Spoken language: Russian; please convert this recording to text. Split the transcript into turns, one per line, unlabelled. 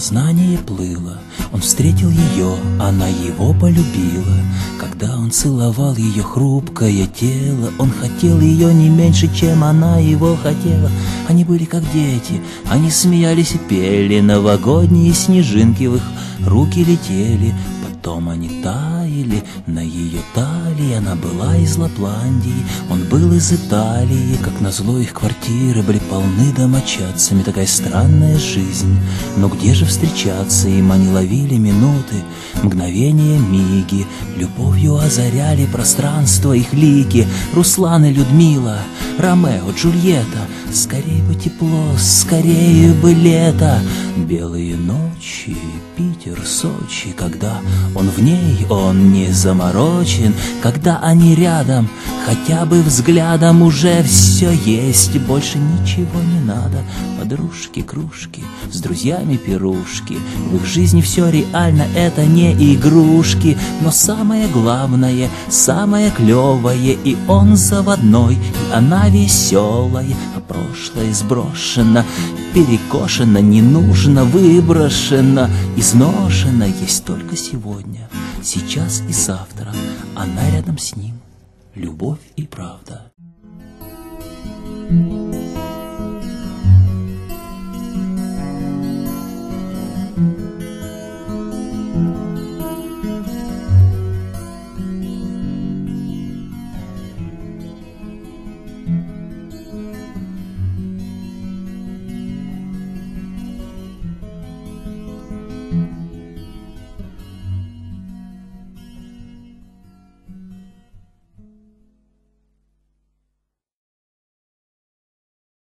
сознание плыло. Он встретил ее, она его полюбила. Когда он целовал ее хрупкое тело, он хотел ее не меньше, чем она его хотела. Они были как дети, они смеялись и пели, новогодние снежинки в их руки летели. Потом они таяли на ее талии. Она была из Лапландии, он был из Италии. Как назло, их квартиры были полны домочадцами. Такая странная жизнь, но где же встречаться им? Они ловили минуты, мгновения, миги, любовью озаряли пространство их лики. Руслан и Людмила, Ромео, Джульетта. Скорее бы тепло, скорее бы лето. Белые ночи, Питер, Сочи. Когда он в ней, он не заморочен. Когда они рядом, хотя бы взглядом уже все есть. Больше ничего не надо. Подружки, кружки, с друзьями пирушки. В их жизни все реально, это не игрушки. Но самое главное, самое клевое, и он заводной, и она веселая. А прошлое сброшено, перекошено, не нужно, выброшено, изношено. Есть только сегодня, сейчас и завтра. Она рядом с ним, любовь и правда.